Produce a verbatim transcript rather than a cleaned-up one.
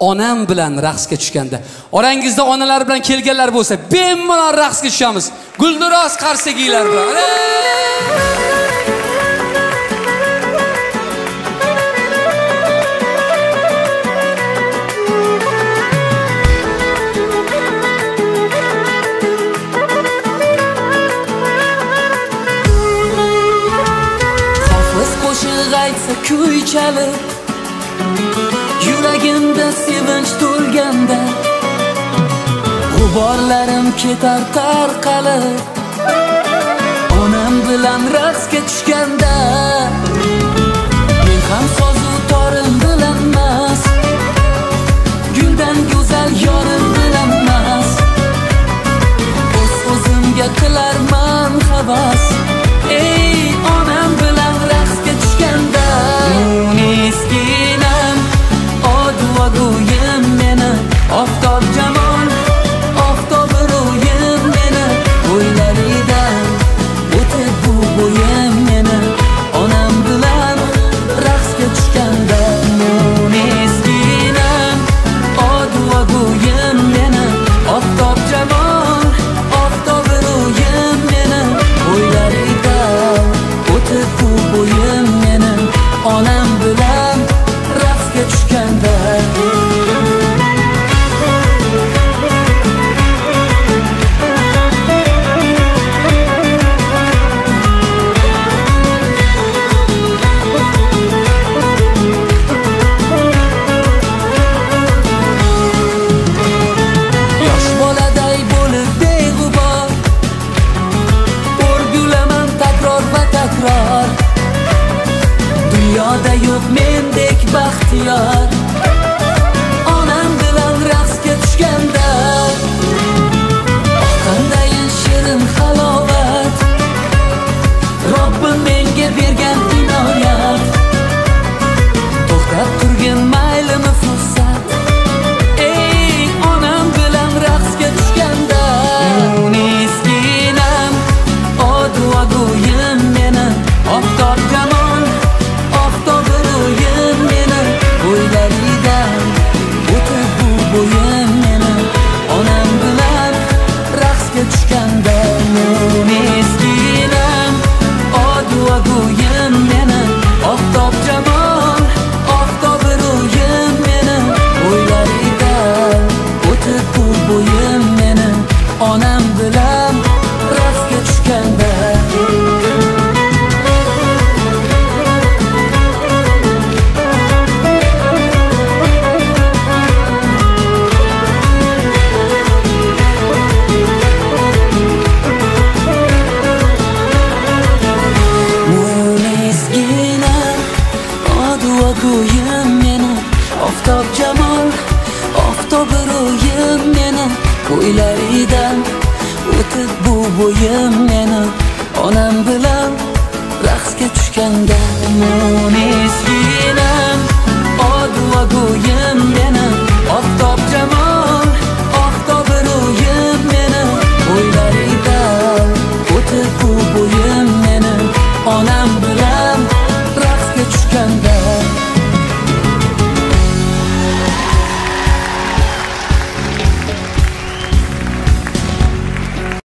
onam bilan raqsga tushganda. Orangizda onalar bilan kelganlar bo'lsa, bemalol raqsga tushamiz. Gulduros Qarsagilar bilan. Aytsa kuy chalib, yuragimda sevinch to'lganda, g'uborlarim ketar tarqalib, onam bilan raqsga tushganda, men ham sozu torim bilan emas, guldan go'zal yorim bilan emas, o'z o'zimga qilarman havas. Ey onam bilan raqsga tushganda, miskinam odvogoyim meni, oftob jamol oftob ro'yim meni, o'ylaridan o'tib bu bo'yim meni, onam bilan raqsga tushganda, miskinam odvogoyim meni, oftob jamol oftob ro'yim meni, o'ylaridan o'tib bu bo'yim meni, onam bilan raqsga tushganda. Yosh boladay bo'lib beg'ubor o'rgulaman takror va takror, dunyoda yo'q mendek baxtiyor, onam bilan raqsga tushganda. Qandayin shirin halovat, Robbim menga bergan inoyat, to'xtab turgin maylimi fursat. Ey onam bilan raqsga tushganda, miskinam odvogoyim meni, oftob jamol oftob ro'yim meni, o'ylaridan o'tib bu bo'yim meni, onam bilan raqsga tushganda. Miskinam odvogoyim meni, oftob jamol oftob ro'yim meni, o'ylaridan o'tib bu bo'yim meni, onam bilan raqsga tushganda. Odvogoyim meni, oftob jamol oftob ro'yim meni, o'ylaridan o'tib bu bo'yim meni, onam bilan raqsga tushganda. Miskinam odvogoyim meni, oftob jamol oftob ro'yim meni, o'ylaridan o'tib bu bo'yim